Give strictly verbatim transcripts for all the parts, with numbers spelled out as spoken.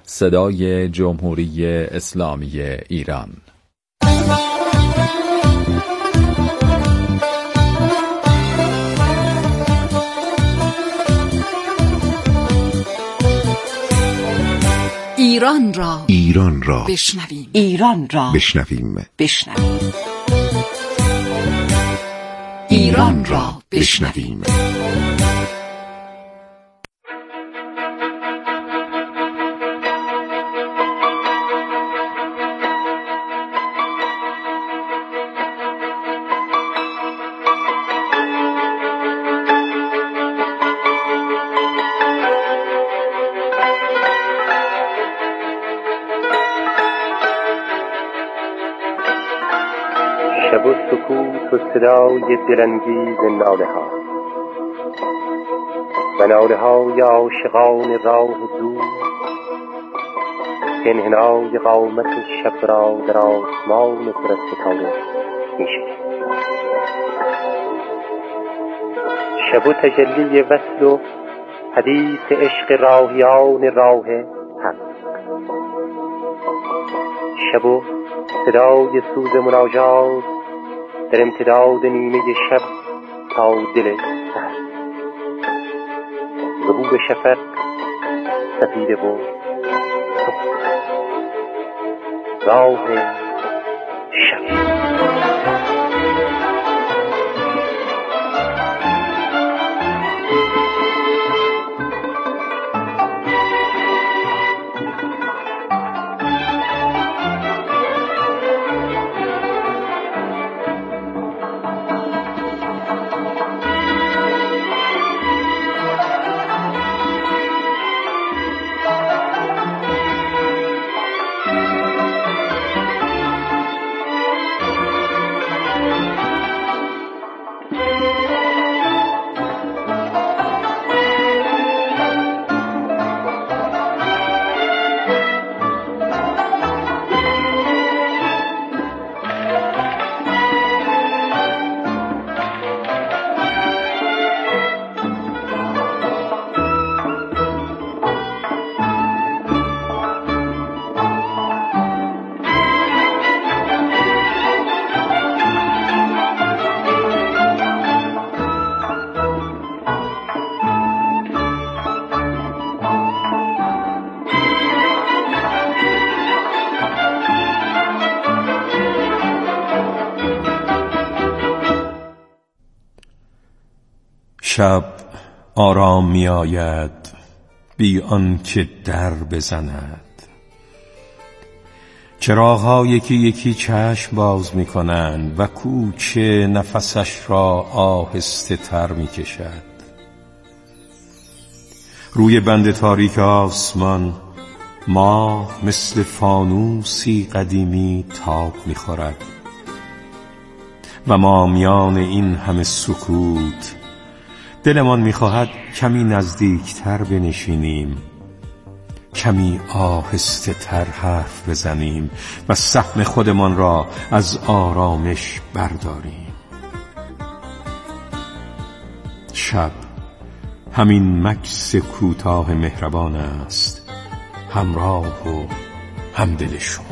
صدای جمهوری اسلامی ایران. ایران را ایران را بشنویم. ایران را بشنویم بشنویم. ایران را بشنویم. شب و سکوت و صدای دلانگیز ناله ها و ناله های عاشقان راه دور که انحنای قامت شب را در آسمان پر از ستاره می‌شکند. شب و تجلی وصل و حدیث عشق راهیان راه حق. شب و صدای سوز مناجات در امتداد نیمه شب تا دل سحر. ظهور شفق سپیده و راه شب. شب آرام می آید بی آنکه در بزند. چراغ‌ها یکی یکی چشم باز می کنند و کوچه نفسش را آهسته تر می کشد. روی بند تاریک آسمان ماه مثل فانوسی قدیمی تاب می خورد و ما میان این همه سکوت دلمان می‌خواهد کمی نزدیکتر بنشینیم، کمی آهسته تر حرف بزنیم و سهم خودمان را از آرامش برداریم. شب همین مکث کوتاه مهربان است، همراه و همدل شما.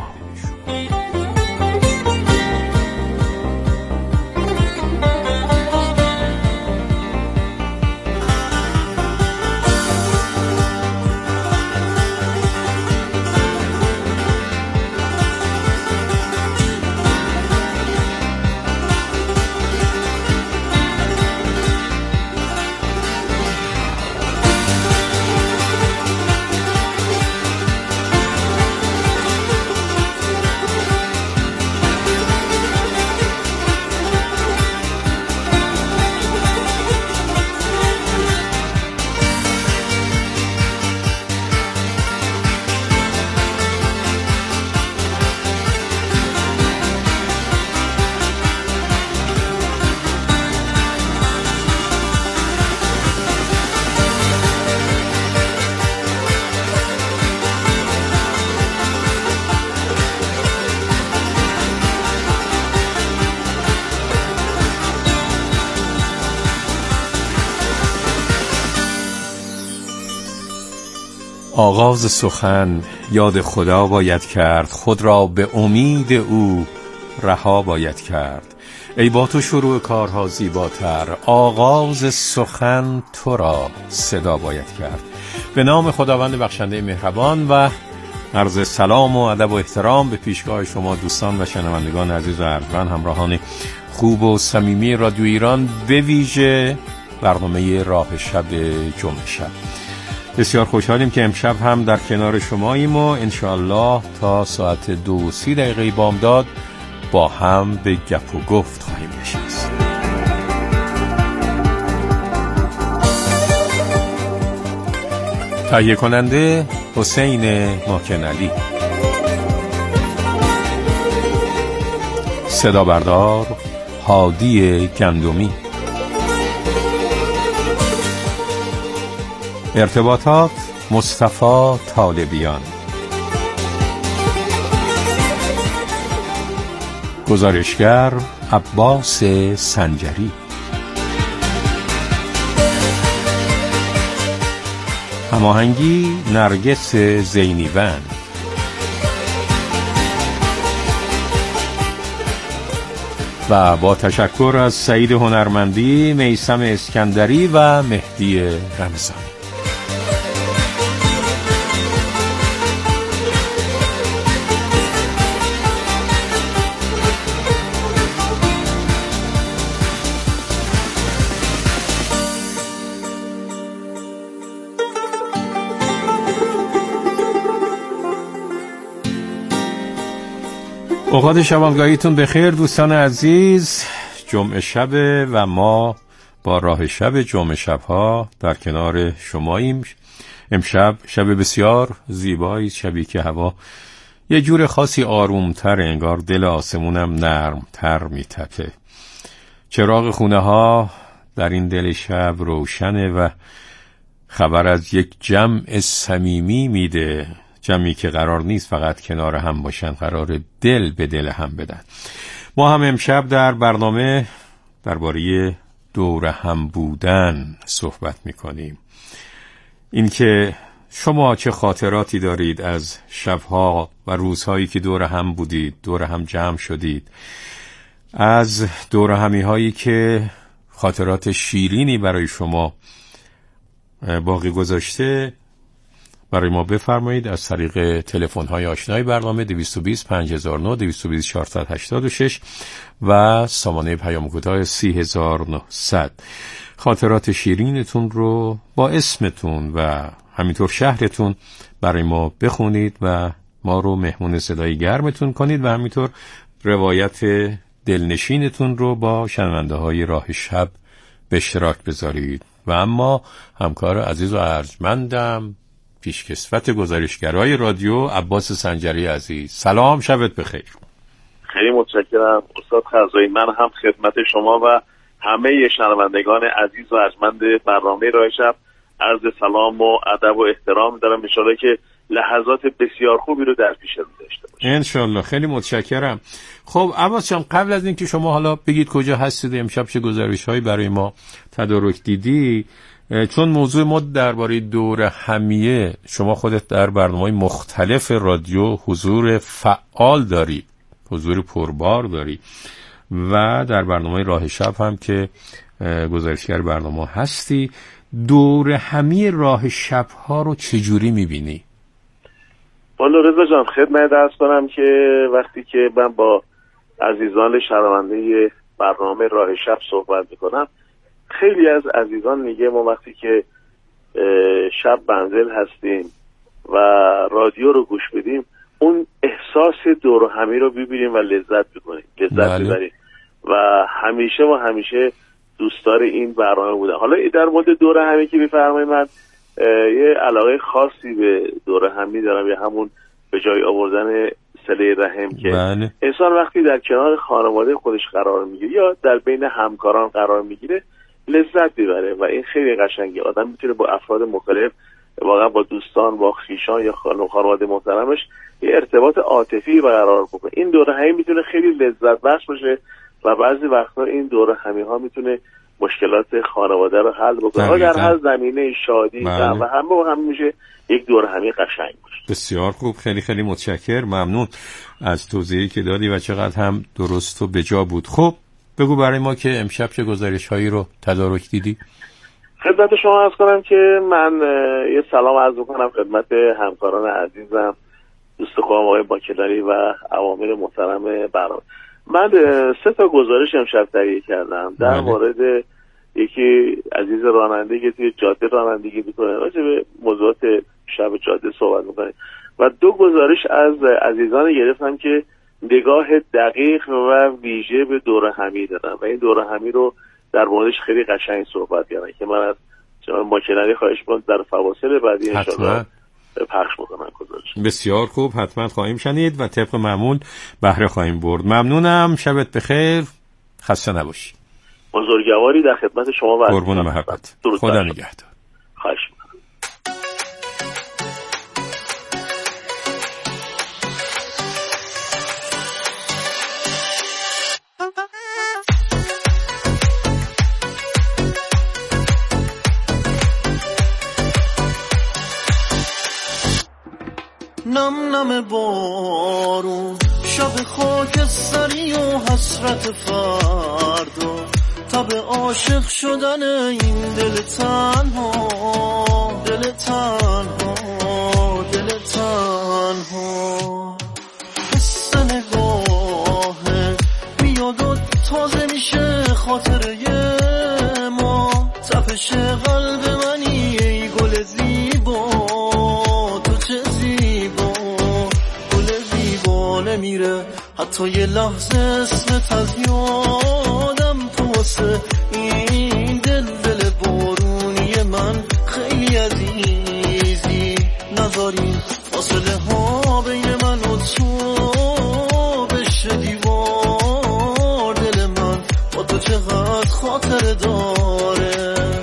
آغاز سخن یاد خدا باید کرد، خود را به امید او رها باید کرد. ای با تو شروع کارها زیباتر، آغاز سخن تو را صدا باید کرد. به نام خداوند بخشنده مهربان و عرض سلام و ادب و احترام به پیشگاه شما دوستان و شنوندگان عزیز و ارجمند، همراهان خوب و صمیمی رادیو ایران، به ویژه برنامه راه شب جمعه شب. بسیار خوشحالیم که امشب هم در کنار شماییم و انشاءالله تا ساعت دو و سی دقیقه بامداد با هم به گپ و گفت خواهیم نشست. تهیه کننده حسین ماکنعلی، صدا بردار هادی گندمی، ارتباطات مصطفی طالبیان، گزارشگر عباس سنجری، هماهنگی نرگس زینیوند، و با تشکر از سعید هنرمندی، میثم اسکندری و مهدی رمضانی. اوقات شبانگاهیتون بخیر دوستان عزیز. جمعه شبه و ما با راه شب جمعه شبها در کنار شماییم. امشب شب بسیار زیبایی، شبی که هوا یه جور خاصی آرومتر، انگار دل آسمونم نرمتر میتپه. چراغ خونه ها در این دل شب روشنه و خبر از یک جمع صمیمی میده، جمعی که قرار نیست فقط کنار هم باشن، قرار دل به دل هم بدن. ما هم امشب در برنامه درباره دور هم بودن صحبت میکنیم. اینکه شما چه خاطراتی دارید از شبها و روزهایی که دور هم بودید، دور هم جمع شدید، از دور همی هایی که خاطرات شیرینی برای شما باقی گذاشته، برای ما بفرمایید از طریق تلفن‌های آشنای برنامه دویست و بیست پنج هزار و نه، دویست و بیست چهارصد و هشتاد و شش و سامانه پیام کوتاه سی هزار و نهصد. خاطرات شیرینتون رو با اسمتون و همینطور شهرتون برای ما بخونید و ما رو مهمون صدای گرمتون کنید و همینطور روایت دلنشینتون رو با شنونده های راه شب به اشتراک بذارید. و اما همکار عزیز و ارجمندم، پیشکسوت گزارشگرای رادیو، عباس سنجری عزیز، سلام، شبت بخیر. خیلی متشکرم استاد خزایی. من هم خدمت شما و همه شنوندگان عزیز و ارجمند برنامه راه شب عرض سلام و ادب و احترام دارم. ان شاءالله که لحظات بسیار خوبی رو در پیش رو داشته باشیم ان شاءالله. خیلی متشکرم. خب عباس جان، قبل از اینکه شما حالا بگید کجا هستید، امشب چه گزارش‌هایی برای ما تدارک دیدی، چون موضوع ما درباره دور همیه، شما خودت در برنامه‌های مختلف رادیو حضور فعال داری، حضور پربار داری و در برنامه راه شب هم که گزارشگر برنامه هستی، دور همی راه شب ها رو چجوری میبینی؟ والا رضا جان، خدمت عرض کنم که وقتی که من با عزیزان شنونده برنامه راه شب صحبت میکنم، خیلی از عزیزان میگه ما وقتی که شب منزل هستیم و رادیو رو گوش بدیم، اون احساس دور همی رو ببینیم و لذت بکنیم، لذت ببریم و همیشه و همیشه دوستدار این برنامه بودم. حالا در مورد دور همی که بفرمایید، من یه علاقه خاصی به دور همی دارم، یا همون به جای آوردن صله رحم که بله. انسان وقتی در کنار خانواده خودش قرار میگیره یا در بین همکاران قرار میگیره لذت ببره و این خیلی قشنگه. آدم میتونه با افراد مختلف، واقعا با دوستان، با خویشان یا خانواده محترمش یه ارتباط عاطفی برقرار بکنه. این دوره همی میتونه خیلی لذت بخش باشه و بعضی وقتا این دوره همی ها میتونه مشکلات خانواده رو حل بکنه در هر زمینه شادی و همه و هم میشه یک دور همی قشنگ باشه. بسیار خوب، خیلی خیلی متشکرم، ممنون از توضیحی که دادی و چقدر هم درست و بجا بود. خب بگو برای ما که امشب چه گزارش هایی رو تدارک دیدی؟ خدمت شما عرض کنم که من یه سلام عرض میکنم خدمت همکاران عزیزم، دوست خوبم آقای باکلاری و عوامل محترم برنامه. من سه تا گزارش امشب تهیه کردم در مورد یکی عزیز راننده که توی جاده رانندگی میکنه، راجع به موضوعات شب جاده صحبت میکنه، و دو گزارش از عزیزان گرفتم که نگاه دقیق و ویژه به دوره همی دادن و این دوره همی رو در موردش خیلی قشنگ صحبت کردن که من از جناب ماکنری خواهش می‌کنم در فواصل بعدی ان شاءالله پخش بکنن گزارش. بسیار خوب، حتما خواهیم شنید و طبق معمول بهره خواهیم برد. ممنونم، شبت بخیر، خسته نباشی. بزرگواری در خدمت شما و قربون محبت. خدا نگهدار. خواهش می‌کنم. نم نم بارون، شب خاکستری و حسرت فردا، تب عاشق شدن این دل تنها، دل تنها، دل تنها. حس نگاهه میاد و تازه میشه خاطره ما، تپش قلب منی ای گل زیبا، تو چه زیبا، گل زیبا نمیره حتی یه لحظه اسمت از یادم، تو واسه این دل دل بارونی من خیلی عزیزی، نذاری فاصله ها بین من و تو بشه دیوار، دل من با تو چقدر خاطر داره.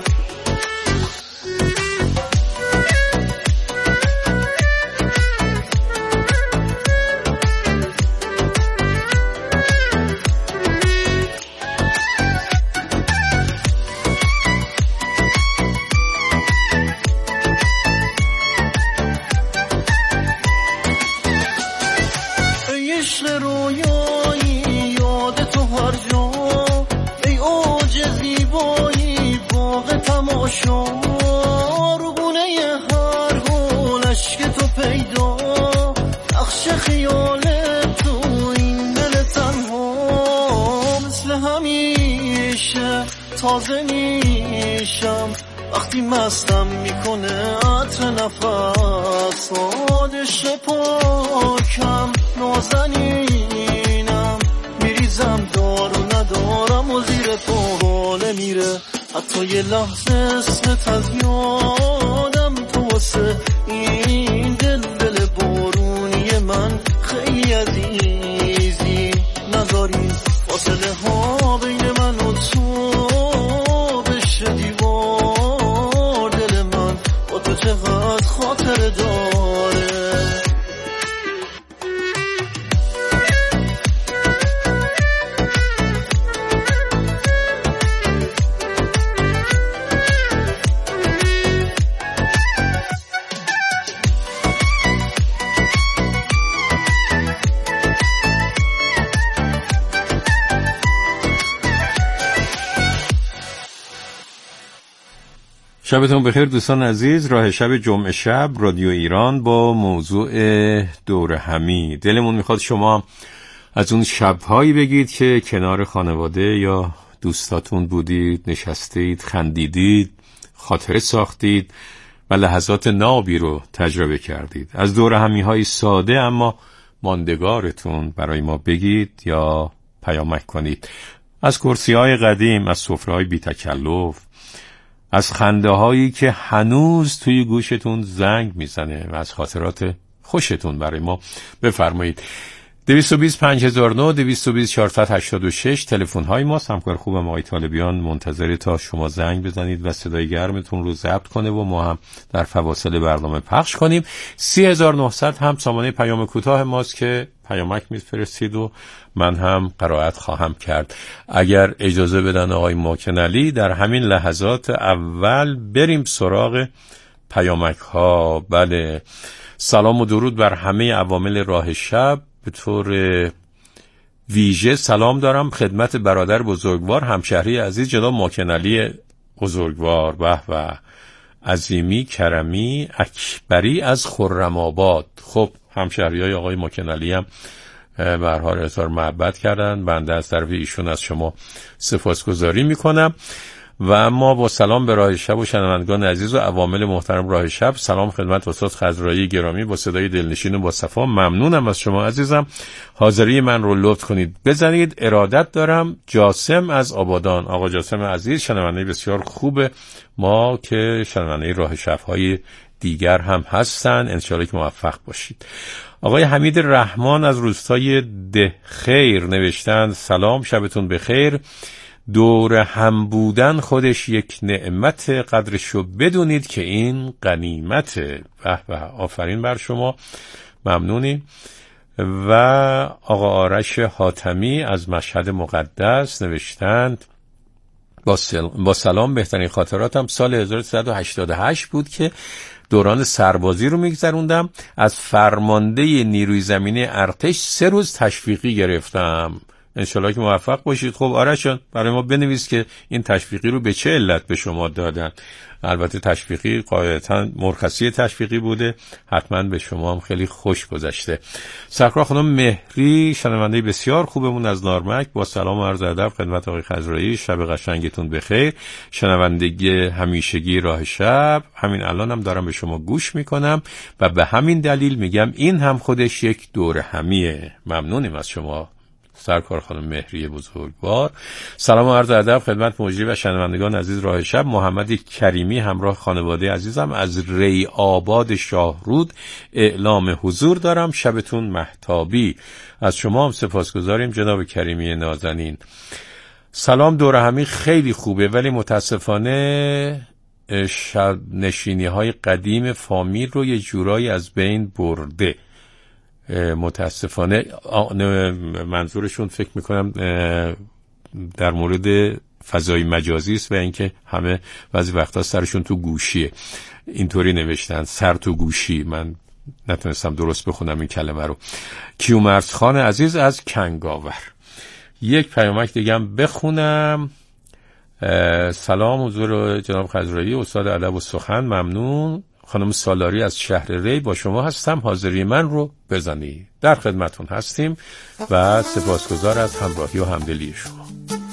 تازه میشم وقتی مستم میکنه عطر نفس، آدش پاکم نازنینم، میریزم دارو ندارم و زیر پا نمیره حتی یه لحظه اسمت از یادم، تو واسه این دل دل بارونی من خیلی عزیزی، نذاری فاصله ها بین من و تو دیوار، دل من با تو چقدر خاطر داره. شبتون بخیر دوستان عزیز. راه شب جمعه شب رادیو ایران با موضوع دوره همی. دلمون میخواد شما از اون شبهایی بگید که کنار خانواده یا دوستاتون بودید، نشستید، خندیدید، خاطره ساختید و لحظات نابی رو تجربه کردید. از دوره همی های ساده اما ماندگارتون برای ما بگید یا پیامک کنید. از کرسی های قدیم، از سفره های بی تکلف، از خنده هایی که هنوز توی گوشتون زنگ میزنه و از خاطرات خوشتون برای ما بفرمایید. دویست و بیست پنج هزار و نه، دویست و بیست چهارصد و هشتاد و شش تلفن های ماست. همکار خوبم آقای طالبیان منتظر تا شما زنگ بزنید و صدای گرمتون رو ضبط کنه و ما هم در فواصل برنامه پخش کنیم. سی هزار و نهصد هم سامانه پیام کوتاه ماست که پیامک میفرستید و من هم قرائت خواهم کرد. اگر اجازه بدن آقای ماکن علی در همین لحظات اول بریم سراغ پیامک ها. بله، سلام و درود بر همه عوامل راه شب. به طور ویژه سلام دارم خدمت برادر بزرگوار همشهری عزیز جناب ماکن علی بزرگوار. به به، عظیمی کرمی اکبری از خرم آباد. خب همشهری های آقای ماکن علی هم به هر حال اظهار محبت کردن. بنده از طرف ایشون از شما سپاسگزاری میکنم و ما با سلام به راه شب و شنوندگان عزیز و عوامل محترم راه شب، سلام خدمت استاد خضرایی گرامی با صدای دلنشین و با صفا. ممنونم از شما عزیزم، حاضری من رو لطف کنید بزنید. ارادت دارم. جاسم از آبادان. آقا جاسم عزیز شنونده بسیار خوب ما که شنونده راه شب های دیگر هم هستن، انشاءالله که موفق باشید. آقای حمید رحمان از روستای ده خیر نوشتند سلام، شبتون بخیر. دور هم بودن خودش یک نعمت، قدرشو بدونید که این غنیمته. به به، آفرین بر شما، ممنونیم. و آقا آرش حاتمی از مشهد مقدس نوشتند با, سل... با سلام، بهترین خاطراتم سال هزار و سیصد و هشتاد و هشت بود که دوران سربازی رو میگذروندم. از فرمانده نیروی زمینی ارتش سه روز تشویقی گرفتم. انشالله که موفق باشید. خب آرشان برای ما بنویس که این تشویقی رو به چه علت به شما دادن. البته تشویقی قاعدتاً مرخصی تشویقی بوده، حتما به شما هم خیلی خوش گذشته. سرکار خانم مهری شنونده بسیار خوبمون از نارمک با سلام و عرض ادب خدمت آقای خضرایی، شب قشنگتون بخیر. شنوندگی همیشگی راه شب، همین الان هم دارم به شما گوش میکنم و به همین دلیل میگم این هم خودش یک دور همیه. ممنونیم از شما سرکار خانم مهری بزرگوار. سلام و عرض ادب خدمت مجری و شنوندگان عزیز راه شب. محمد کریمی همراه خانواده عزیزم از ری آباد شاهرود اعلام حضور دارم. شبتون مهتابی. از شما هم سپاسگزاریم جناب کریمی نازنین. سلام، دور همی خیلی خوبه ولی متاسفانه شب نشینی های قدیم فامیل رو یه جورایی از بین برده. متاسفانه منظورشون فکر میکنم در مورد فضای مجازی است و اینکه همه بعضی وقتا سرشون تو گوشیه. اینطوری نوشتن، سر تو گوشی. من نتونستم درست بخونم این کلمه رو. کیومرث خان عزیز از کنگاور. یک پیامک دیگه هم بخونم. سلام حضور جناب خضرایی استاد ادب و سخن، ممنون. خانم سالاری از شهر ری با شما هستم، حاضری من رو بزنی. در خدمتون هستیم و سپاسگزار از همراهی و همدلی شما.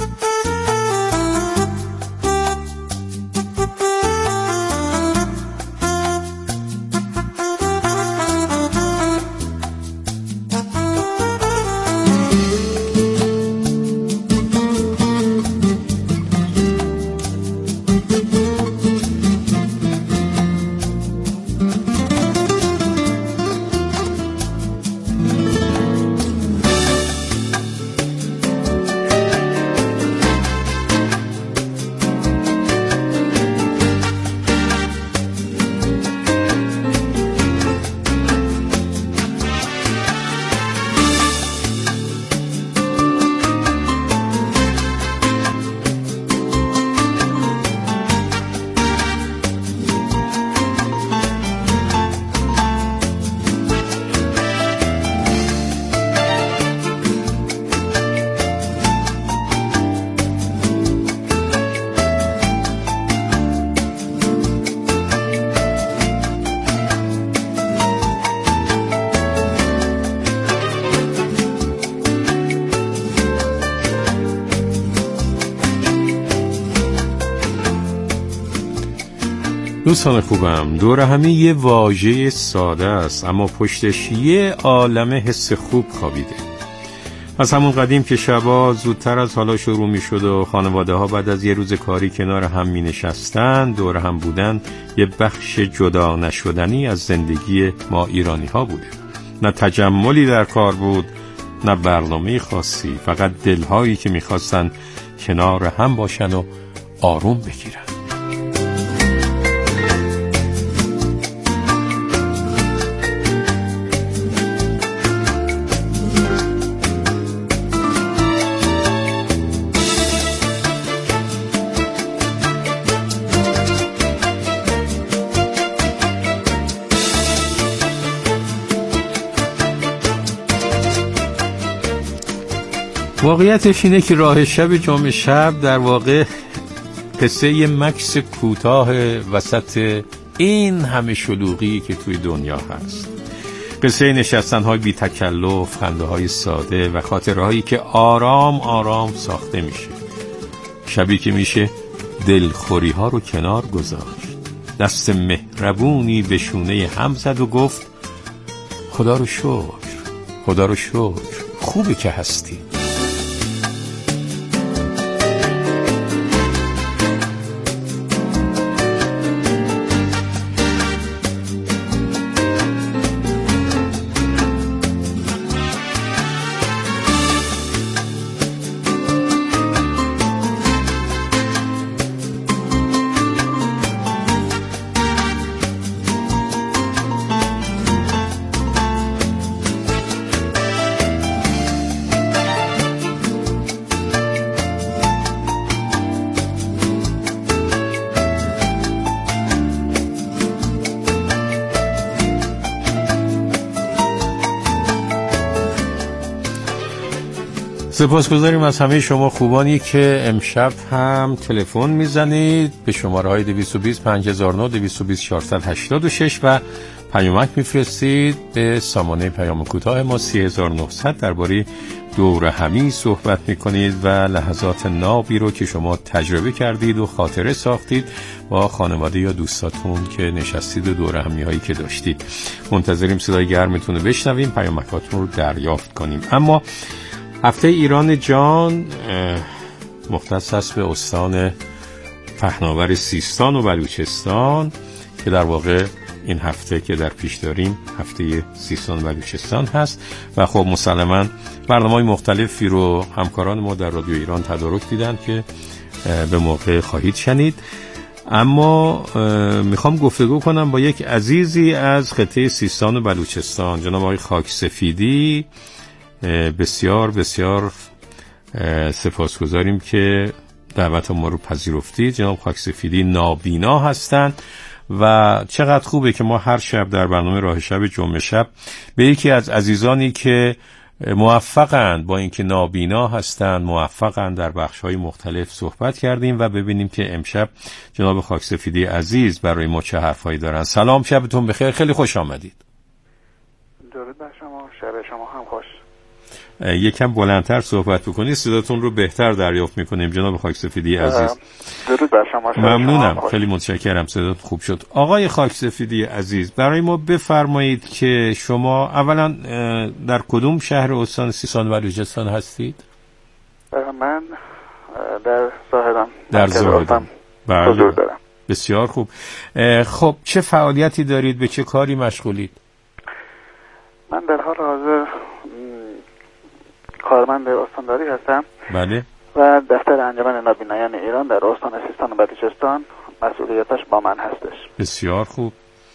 دوستان خوبم، دور همی یه واژه ساده است اما پشتش یه عالمه حس خوب خوابیده. از همون قدیم که شبا زودتر از حالا شروع می شد و خانواده ها بعد از یه روز کاری کنار هم می نشستن، دور هم بودن یه بخش جدا نشدنی از زندگی ما ایرانی ها بوده. نه تجملی در کار بود، نه برنامه خاصی، فقط دلهایی که می خواستن کنار هم باشن و آروم بگیرن. واقعیتش اینه که راه شب جمعه شب در واقع قصه یه مکس کوتاه وسط این همه شلوغی که توی دنیا هست. قصه نشستن‌های بی تکلف، خنده‌های ساده و خاطرهایی که آرام آرام ساخته میشه. شبی که میشه دلخوری‌ها رو کنار گذاشت، دست مهربونی به شونه هم زد و گفت خدا رو شکر، خدا رو شکر، خوبه که هستی. سپاسگزاریم از همه شما خوبانی که امشب هم تلفن میزنید به شماره های دویست و بیست پنج هزار و نه، دویست و بیست چهارصد و هشتاد و شش و پیامک میفرستید به سامانه پیام کوتاه ما سی هزار و نهصد. درباره دور همی صحبت میکنید و لحظات نابی رو که شما تجربه کردید و خاطره ساختید با خانواده یا دوستاتون که نشستید و دور همی هایی که داشتید. منتظریم صدای گرمتون رو بشنویم، پیامکاتون رو دریافت کنیم. اما هفته ایران جان مختص است به استان پهناور سیستان و بلوچستان که در واقع این هفته که در پیش داریم هفته سیستان و بلوچستان هست و خب مسلماً برنامه‌های مختلفی رو همکاران ما در رادیو ایران تدارک دیدن که به موقع خواهید شنید. اما میخوام گفتگو کنم با یک عزیزی از خطه سیستان و بلوچستان، جناب آقای خاکسفیدی. بسیار بسیار سپاسگزاریم که دعوت ما رو پذیرفتید. جناب خاکسفیدی نابینا هستند و چقدر خوبه که ما هر شب در برنامه راه شب جمعه شب به یکی از عزیزانی که موفقند با اینکه نابینا هستند، موفقند در بخش‌های مختلف صحبت کردیم و ببینیم که امشب جناب خاکسفیدی عزیز برای ما چه حرفایی دارن. سلام، شبتون بخیر، خیلی خوش آمدید. درود بر شما، شب شما هم خوش. یکم بلندتر صحبت بکنید، صداتون رو بهتر دریافت میکنیم جناب خاکسفیدی عزیز. درود بر شما. ممنونم، خیلی متشکرم، صدات خوب شد. آقای خاکسفیدی عزیز، برای ما بفرمایید که شما اولا در کدوم شهر استان سیستان و بلوچستان هستید؟ من در زاهدان. در زاهدان. بله. دارم. بسیار خوب. خب چه فعالیتی دارید، به چه کاری مشغولید؟ من در حال حاضر کارمند استانداری هستم. بله. و دفتر انجمن نابینایان ایران در استان سیستان و بلوچستان مسئولیتش با من هستش. بسیار خوب.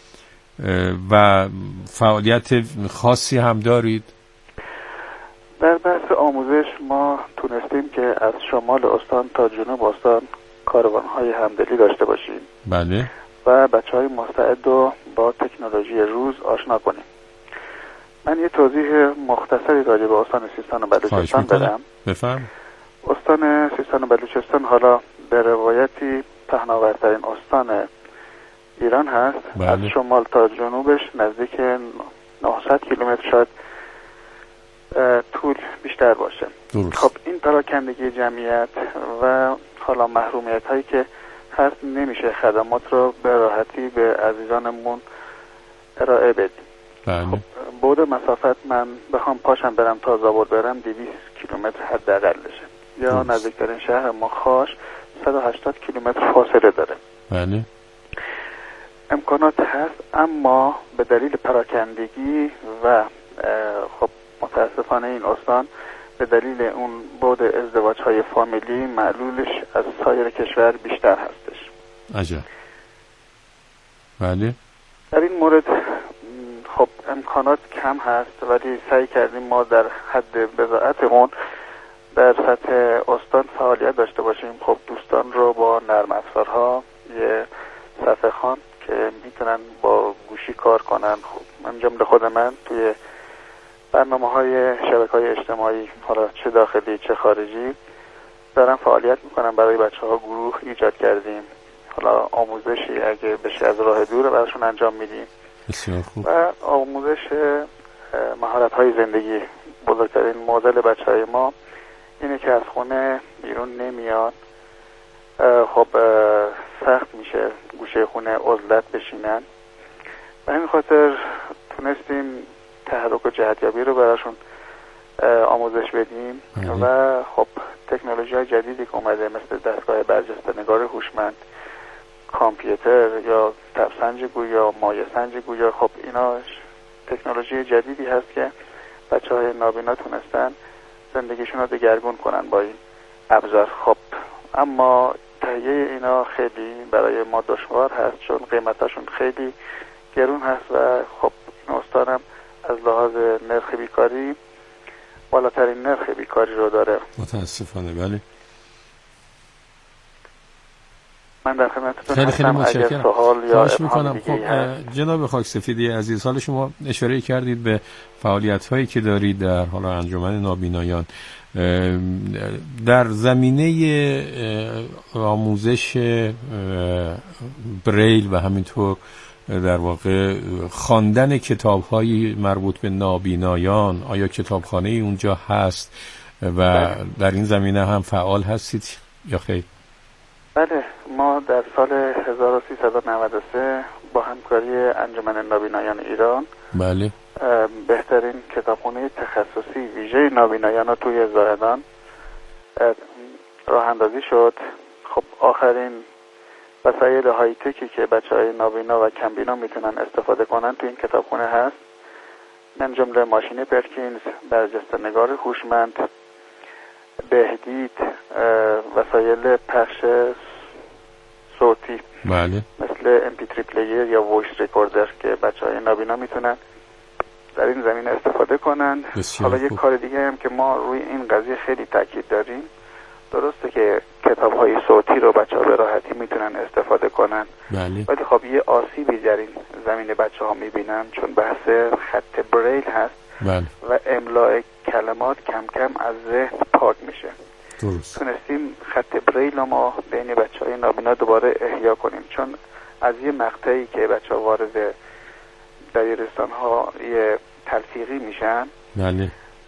و فعالیت خاصی هم دارید؟ در بحث آموزش ما تونستیم که از شمال استان تا جنوب استان کاروان‌های همدلی داشته باشیم. بله. و بچه‌های مستعد رو با تکنولوژی روز آشنا کنیم. من یه توضیح مختصری راجع به استان سیستان و بلوچستان بدم. بفرم. استان سیستان و بلوچستان حالا به روایتی پهناورترین استان ایران هست. بله. از شمال تا جنوبش نزدیک نهصد کیلومتر شاید طول بیشتر باشه. درست. خب این پراکندگی جمعیت و حالا محرومیت هایی که هست نمیشه خدمات رو به راحتی به عزیزانمون ارائه بدیم. بله. خب بعد مسافت من بخوام پاشم برم تا زابل برم دویست کیلومتر حداقلشه. یا نزدیکترین شهر ما خاش صد و هشتاد کیلومتر فاصله داره. بله. امکانات هست، اما به دلیل پراکندگی و خب متاسفانه این استان به دلیل اون بعد ازدواج های فامیلی معلولش از سایر کشور بیشتر هستش. عجب. بله. در این مورد خب امکانات کم هست، ولی سعی کردیم ما در حد بضاعتمون در سطح استان فعالیت داشته باشیم. خب دوستان رو با نرم افزارها یه صفحه خوان که میتونن با گوشی کار کنن. خب من جمله خود من توی برنامه های شبکه های اجتماعی، حالا چه داخلی چه خارجی، دارم فعالیت میکنم. برای بچه ها گروه ایجاد کردیم، حالا آموزشی اگه بشه از راه دور براشون انجام میدیم. بسیار خوب. و آموزش مهارت های زندگی. بزرگترین معضل بچه های ما اینه که از خونه بیرون نمیاد. خب سخت میشه گوشه خونه عزلت بشینن. به همین خاطر تونستیم تحرک و جهتیابی رو براشون آموزش بدیم و خب تکنولوژی های جدیدی که اومده مثل دستگاه برجسته نگار هوشمند، کامپیوتر یا تبسنج گویا، مایع سنج گویا، خب اینا تکنولوژی جدیدی هست که بچه های نابینا تونستن زندگیشون رو دگرگون کنن با این ابزار. خب اما تهیه اینا خیلی برای ما دشوار هست چون قیمتاشون خیلی گرون هست و خب این استانم از لحاظ نرخ بیکاری بالاترین نرخ بیکاری رو داره متاسفانه. بله من در خدمتتون خیلی خیلی متشکرم. خواهش میکنم. خب جناب خاکسفیدی عزیز، حال شما اشاره کردید به فعالیت هایی که دارید در حالا انجمن نابینایان در زمینه آموزش بریل و همینطور در واقع خواندن کتاب‌های مربوط به نابینایان. آیا کتابخانه اونجا هست و در این زمینه هم فعال هستید یا خیر؟ بله، ما در سال هزار و سیصد و نود و سه با همکاری انجمن نابینایان ایران بله بهترین کتابخانه تخصصی ویژه نابینایان رو توی زاهدان راه اندازی شد. خب آخرین وسایل های تکی که بچه های نابینا و کمبینا میتونن استفاده کنن توی این کتابخانه هست، من جمله ماشین پرکینز، برجسته نگار هوشمند، بهدید، وسایل پخش صوتی بله مثل ام پی تری پلیر یا وایس ریکوردر که بچه های نابینا میتونن در این زمینه استفاده کنن. حالا یک کار دیگه هم که ما روی این قضیه خیلی تاکید داریم، درسته که کتاب های صوتی رو بچه ها به راحتی میتونن استفاده کنن بله. ولی خب یه آسیبی در این زمینه بچه ها میبینن چون بحث خط بریل هست بله. و املاء کلمات کم کم از ذهن پاک میشه. درست. تونستیم خط بریل رو ما بین بچه های نابینا دوباره احیا کنیم چون از یه مقطعی که بچه ها وارد دبیرستان ها یه تلفیقی میشن بله.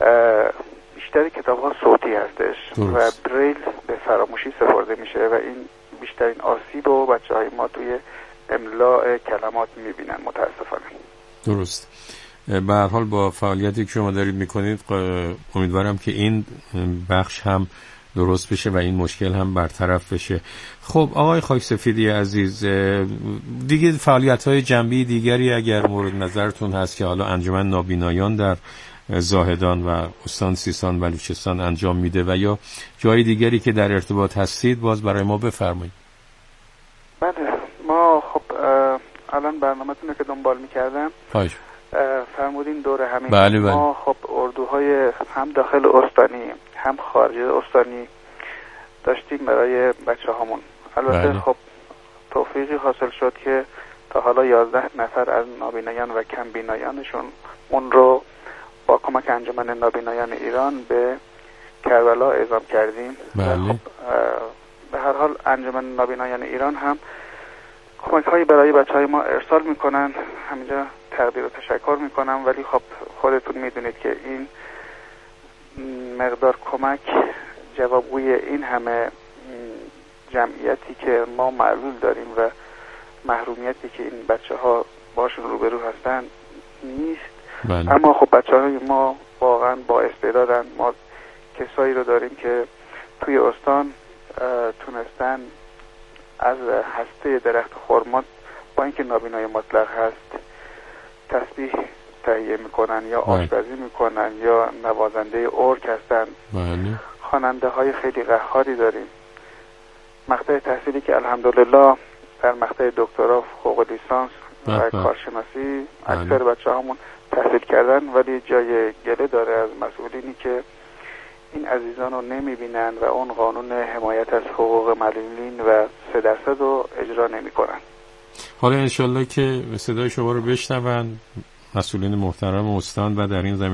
بیشتر کتاب ها صوتی هستش درست. و بریل به فراموشی سپرده میشه و این بیشترین آسیب رو بچه های ما توی املاء کلمات میبینن متاسفانه. درست. به هر حال با فعالیتی که شما دارید میکنید امیدوارم که این بخش هم درست بشه و این مشکل هم برطرف بشه. خب آقای خاکسفیدی عزیز، دیگه فعالیت‌های جنبی دیگری اگر مورد نظرتون هست که حالا انجمن نابینایان در زاهدان و استان سیستان بلوچستان انجام میده و یا جای دیگری که در ارتباط هستید باز برای ما بفرمایید. بله، ما خب الان برنامه‌تون که دنبال می‌کردم خواهش فرمودین دور همین. بله بله. ما خب اردوهای هم داخل استانی هم خارج استانی داشتیم برای بچه هامون. البته بله. خب توفیقی حاصل شد که تا حالا یازده نفر از نابینایان و کم بینایانشون اون رو با کمک انجمن نابینایان ایران به کربلا اعزام کردیم. بله. خب به هر حال انجمن نابینایان ایران هم کمک هایی برای بچه های ما ارسال میکنن. همینجا تقدیر و تشکر میکنم ولی خب خودتون میدونید که این مقدار کمک جوابگوی این همه جمعیتی که ما معلول داریم و محرومیتی که این بچه ها باشون روبرو هستن نیست. بله. اما خب بچه های ما واقعا با استعدادن. ما کسایی رو داریم که توی استان تونستن از هسته درخت خرما با اینکه نابینای مطلق هست تسبیح تهیه میکنن یا آشپزی میکنن یا نوازنده ارگ هستن. بله. خواننده های خیلی قهاری داریم. مقطع تحصیلی که الحمدلله در مقطع دکترا، فوق لیسانس و کارشناسی اکثر بچه همون تحصیل کردن ولی جای گله داره از مسئولینی که این عزیزان رو نمیبینن و اون قانون حمایت از حقوق معلولین و سه درصد رو اجرا نمی کنن. حالا انشالله که صدای شما رو بشنون مسئولین محترم استان و در این زمینه